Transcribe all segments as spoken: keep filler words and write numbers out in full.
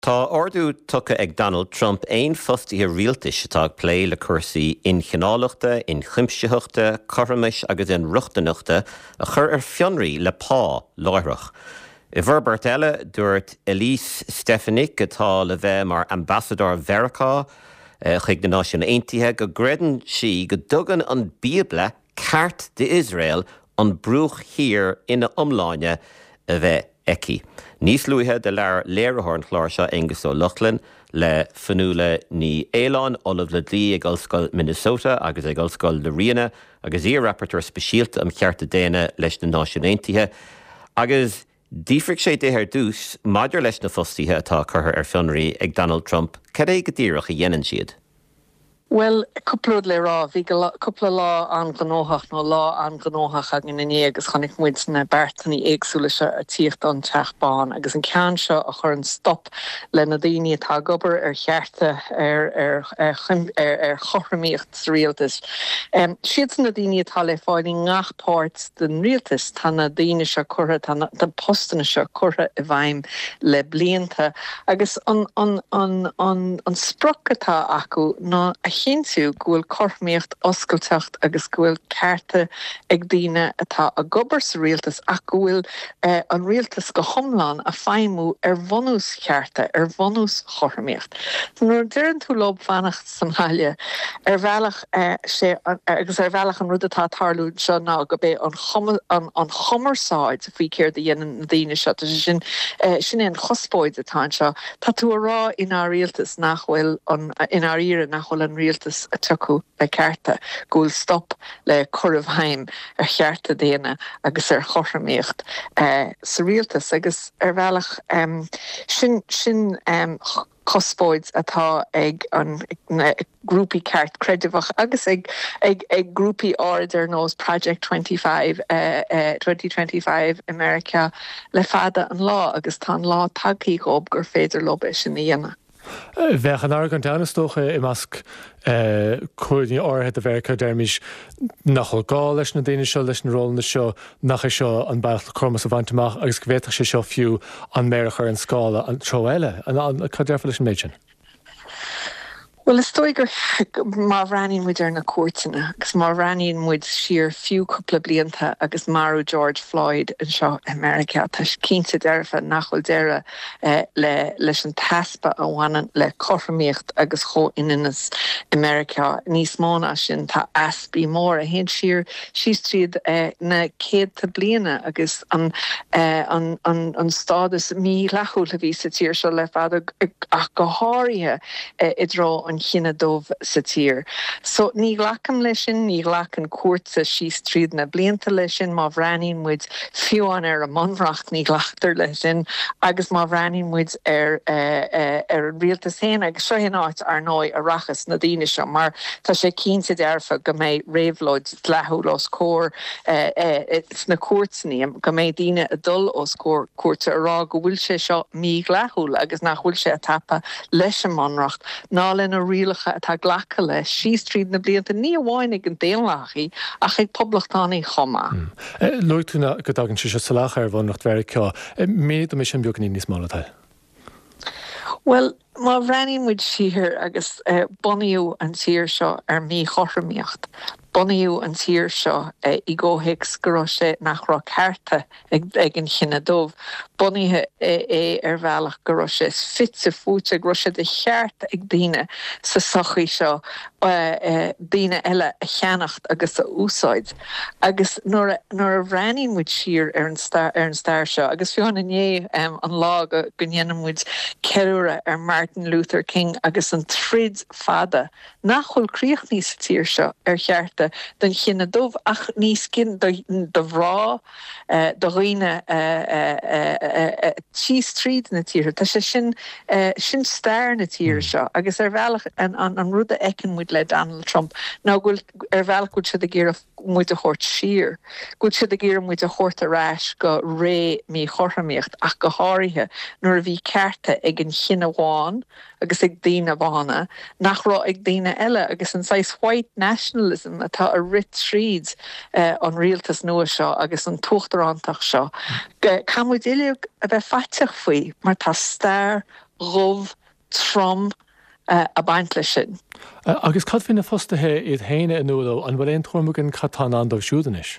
Tá ordú tucha ag Donald Trump éon fostaithe rialtais atá plé le cuasaí inchinálachta, in chimpseachta, choramis agus in ruchtanachta a chur ar fionraí le pá láithreach. I bhforbairt eile dúirt Elise Stefanik atá le bheith mar ambassador Veracá uh, chuig na Náisiún Aontaithe go greideann si go dtugann an Bíobla ceart de Israel an brúch hir ina umláine a bheith eici. Níos luithe de lear léirethorn chláir seo Angus Ó Luchlan le fanúla ní Éileán Olaf le dlí ag Ollscoil Minnesota agus ag Ollscoil le Riana agus í rapporteur speisialta am chearta déine leis na Náisiún Aontaithe agus dífric sé déthir dús maidir leis na fostaithe atá curtha ar fionraí ag Donald Trump cad é go dtíreach a dhéanann siad. Well, coupled le ra, vi couple lá an gnóhach no lá an gnóhach ag in ní agus chonig muid na bertaní éagsúlaise a tíocht an teachbán agus an cean seo a chur an stop le na daoine atá gobar ar chearta ar ar ar ar chorramíocht rialtas. Um, siad na daoine atá le fáilí ngach páirt den rialtas tá na daoine seo curtha tá na postanna seo curtha i bhaim le blianta agus an an an an an sproch atá acu ná a chéintú gúil cormíocht oscailteacht agus gúil cearta ag daoine atá a gobar sa rialtas ach gúil uh, an rialtas go thomláin a feimú ar bhonús cearta, ar bhonús chormíocht. Nuair deireann tú lob fannacht san haile ar bhealach uh, sé agus ar bhealach an rud atá tarlú seo ná go bé an chum an an chomarsáid faoi céir de dhéanaan na daoine seo sin uh, sin an chospóid atá seo tá tú a rá in á rialtas nachhfuil an in á ire nachhfuil an rialtas a tucu le cearta gúil stop le curmh haim ar chearta déine agus ar chorramíocht uh, sa rialtas agus ar bhealach um, sin sin um, cospóid atá ag an grúpi ceart credibach agus ag ag ag grúpi order nós Project twenty-five uh, uh, twenty twenty-five America le fada an lá agus tá lá tagí gob gur féidir lob is sin íana. Bheith an ágan deanastócha i measc cuairní áirithe a bheith dermis nachhol gá leis na daine seo leis na rólanna seo nach é seo an bailach chromas a bhaintach agus go bhhéiteach sé seo fiú an méirichar an scála an tro eile an cad dearfa leis an méidin. Well, is stoigur má rannín muid ar na cuairteanna, agus má rannín muid siar fiú cúpla blianta agus marú George Floyd an seo America tá cínta dearfa nachhfuil deire uh, le leis an taspa a bhhanan le chorramíocht agus cho inanas America níos móna sin tá aspi mór a hen siar síos tríad uh, na céad tá bliana agus an uh, an an an stádas mí lechú le ví sa tír seo le fada ach go háirithe uh, i dró an chinna dómh sa tír. So ní ghlacam lei sin, ní ghlacam cuairta síos tríad na blianta lei sin, má bhreanín muid fiúan ar a monracht ní ghlachtar lei sin, agus má bhreanín muid ar uh, uh, ar rialtas héin agus seo hin áit ar nói a rachas na daoine seo, mar tá sé cínta dearfa go méid réabhlóid lethú os cór uh, uh, na cuairtaní go méid daoine a dul os cór cuairta ará go bhfuil sé seo mí lethúil agus nach bhfuil sé a tapa leis an monracht ná lena rialacha atá ghlacha le síos tríad na blianta ní amháinnig an déanlachaí ach ag poblachtánaí chomá. Luaigh tú go dagann si sa lecha ar bhanacht Veracá, méad a mé sin beagnaí níos mála. Well, má bhreanín muid sihir agus uh, bunaíú an tír seo ar mí chorramíocht. Bunaíú an tír seo uh, i ggóhaigs go raibh sé nach rá cearta ag, ag an chinna dómh. Bunaithe é, é ar bhealach go raibh sé fit sa fúte go raibh sé de cheart ag daoine sa sochaí seo uh, uh, daoine eile a cheannacht agus a úsáid. Agus nuair a bhreanín muid siar ar an star, ar an star seo, agus fiúan inné um, an lá go gnéanam muid ceúra ar Martin Luther King agus an trid fada nachhfuil críoch níos tír seo ar chearta den chinna dómh ach níos cin do bhrá uh, do riine uh, uh, uh, uh, tíos tríd na tíre. Tá sé sin uh, sin stair na tíre seo agus ar bhealach an, an, an rud a ecin muid le Donald Trump ná gúil ar bhealach gúil siad a géar muid a chóirt siar. Gúil siad a géar muid a chóirt a ráis go ré mí chorramíocht ach go háirithe nuair a bhí cearta ag an chinna bháin agus ag daoine bhána nach rá ag daoine eile agus an sais white nationalism atá a rit tríd uh, an rialtas nua seo agus an tuachtarantach seo. Camuid ileog a bheith faiteach faoi mar tá stair roh trom uh, a baint lei sin. Uh, agus cad fin na fostathe iad héine in nuadó an bhfuil éon tuairmúgan catán an dóibh siúdanis?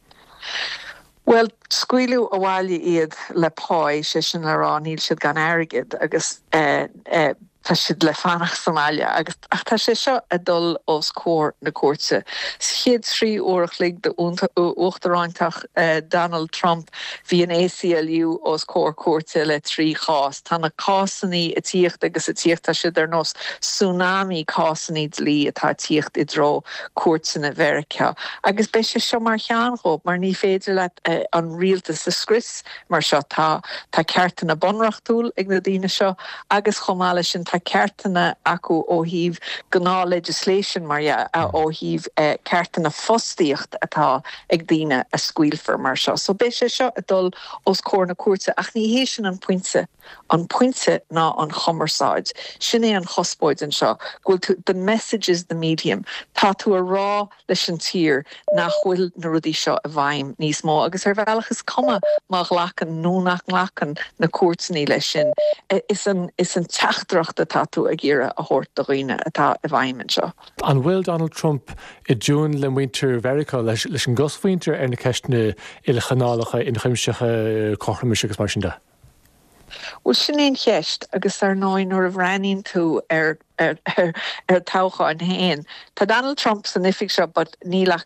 Well, scuilú a bháile iad le páid sé sin le rá níl siad gan airgid agus uh, uh, tá siad le fannach Somália agus ach tá sé seo a dul os cór na cuairte. Siad trí uairach lig de uachtaráintach uh, Donald Trump hí an A C L U os cór cuairte le trí chás. Tá na cásanní a tíocht agus a tíocht tá siad ar nos tsunami cásanní lí atá tíocht i dro cuairte na Mheiriceá. Agus be sé seo mar cheanró, mar ní féidir le uh, an rialtas a scris mar seo tá tá cearta na bonrachtúil ag na daoine seo agus chomáile sin tá ceartainna acu ó híh gná legislation mar ja ó híh uh, ceartainna fostíocht atá ag daoine a scuilfar mar seo. So be sé seo a dul os cór na cuairte ach ní hé sin an puinte an puinte ná an chomaráid. Sin é an chospóid an seo. Gúil tú the message is the medium. Tá tú a rá leis an tír nach bhfuil na rudí seo a bhaim níos mó agus ar bhealachas cuma má ghlachan nó nach ghlachan na cuairtaí lei sin. Is an is an teachtracht atá tú a ggéire a thuirt do roioine atá a bhaim an seo. An bhfuil Donald Trump i dún le muintir Mheiriceá leis leis an gosmhaintir ar na ceistne ile chanálacha in chuimsecha chochramis agus mar sin de? Well, sin éon cheist agus ar náin nuair a bhreanín tú ar ar ar ar tácha an héin. Tá Donald Trump san ifig seo, but níl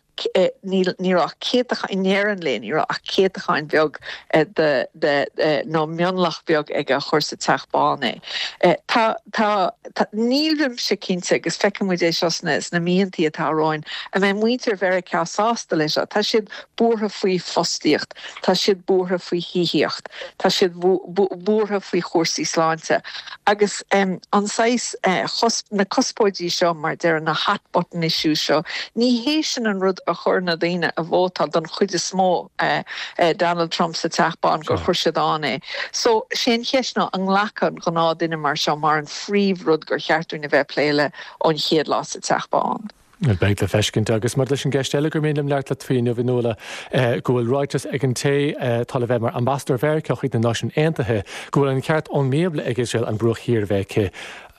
níl céatacha in néan le níl a céatacha in bheag de de nó mionlach beag ag a chuirsa teachbána. Tá tá nílim se cinnte agus fecin muid é seosna na míontaí atá roin a bheith muintir Mheiriceá sásta lei seo. Tá siad bútha faoi fostíocht, tá siad bútha faoi híhíocht, tá siad bútha faoi chósaí sláinte. Agus um, an sais uh, na cospóidí seo mar deir na hatbutton isú seo, ní hééis sin an rud a chur na daine a bhótal don chuide smó uh, uh, Donald Trump sa teachbán gur chuir siadána. So sé cheisna an ghlachan go ná duine mar seo mar an phríomh rud gur cheartú na bheith pléile ón chéad lá sa teachbán. Beit le feiscint agus mar leis an gceistile gur mélum leart le tríine bhí nóla go bhfuil Reuters ag an té tal bheith mar ambassador Mheiriceá chuid na náisiún Aontaithe go bhfuil an ceart ón méabla ag Israel an brúch hir bheith.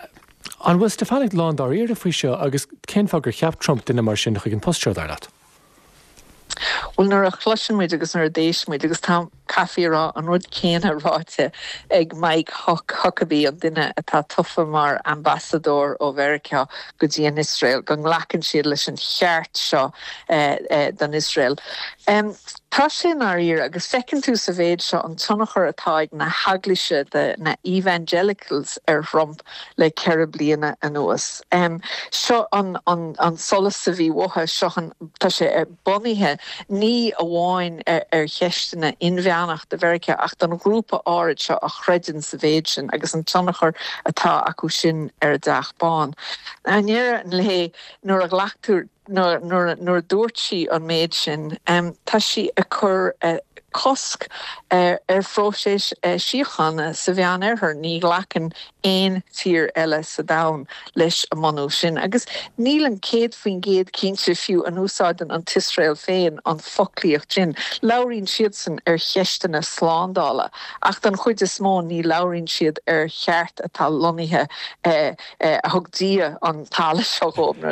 An bhfuil Stefanig Lán ar faoi seo agus cén fá gur cheap Trump duine mar sin chuig an postseir dar leat. Well, nuair a chluisin muid agus nuair a déis muid agus tá caí rá an rud céanna ráite ag Mike Huckabee an duine atá tufa mar ambassador ó Mheiriceá go dtí an Israel, go nglacann siad leis an cheart seo uh, uh, don Israel. Um, Tá sin ar ír agus fecinn tú sa bhéid seo an tionachar atá ag na hagliise de na evangelicals ar romp le ceithre bliana anuas. Um, seo an, an, an solas sa bhí watha seo an tá sé ar bonithe ní a bháin ar, ar cheistena inmheánach de Mheiriceá ach don grúpa áid seo a chreideann sa bhéid sin agus an tionachar atá acu sin ar deachbán. Anéire an lé nuair a ghlachtúir Nor nor nor dúirt si an méid sin, um, tá si a chur uh, cosc ar uh, fróisis uh, síochanna sa bhean ar ní ghlachan éon tír eile sa dam leis a manú sin. Agus níl an céad faoin géad cinnte fiú an úsáidan an Tisrael féin an foclíocht sin. Labhraíonn siad san ar cheistena sláándála, ach don chuid is mó ní labhraíonn siad ar cheart atá lonithe uh, uh, a thugdí an tála seo gómna.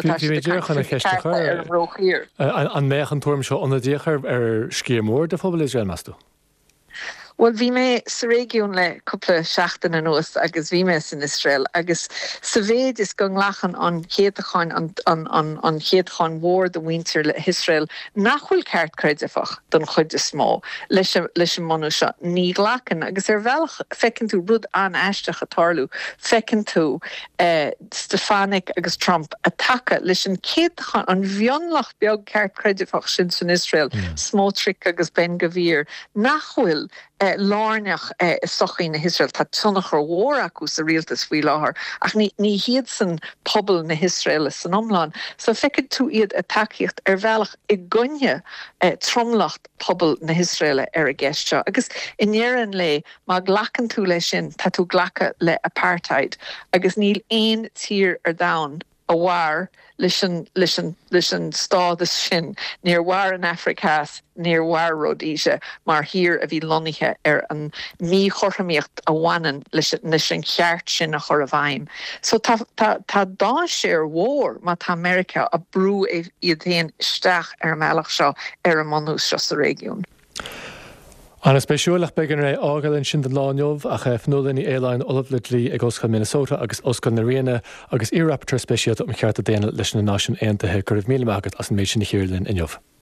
An méchan tuaim seo anna ddíochar ar scéamór de phobal Israel meastú? Well, bhí mé sa régiún le cúpla seachtain an nuas agus bhí mé in Israel agus sa bhéad is go nglachan an chéadacháin an an an an chéadacháin mhór do winter le Israel nachhfuil ceart creidifach don chuid is smó leis leis an manú seo ní ghlachan agus ar bhealach fecinn tú rud an eisteach a tarlú fecinn tú uh, Stefanik agus Trump attacha leis an chéadacháin an bhionlach beag ceart creidifach sin san Israel mm. Smotrich agus Ben Gvir nachhfuil Uh, lárneach uh, sochaí na Israel tá tunnachar mhór acu sa rialtas faoi láthair ach ní, ní hiad san pobl na Israel san omláin. So fecinn tú iad a takeíocht ar bhealach i gunne uh, tromlacht pobl na Israel ar a gceiste. Agus inéan le má ghlachan tú lei sin tá tú ghlacha le apartheid agus níl éon tír ar dain a bhhair leis an stádas sin níor bhhair an Africas níor bhhair rodíise mar hir a bhí lonithe ar an mí chorthaíocht a bhhanan leis an cheart sin a chur a bhaim. So tá dá sé ar mhór má tá America a brú é iad féin isteach ar meallach seo ar an manús seo sa régiún. An spéisiúlach began ré ágalinn sin den láneomh a chef nulinn í éilein olaflitlí ag oscail Minnesota agus oscail na Riana agus i rapporteur spéisialt am cheart a déana leis na náisiún aontaithe gur raibh míle agad as an méid sin na chéirlinn inniuh.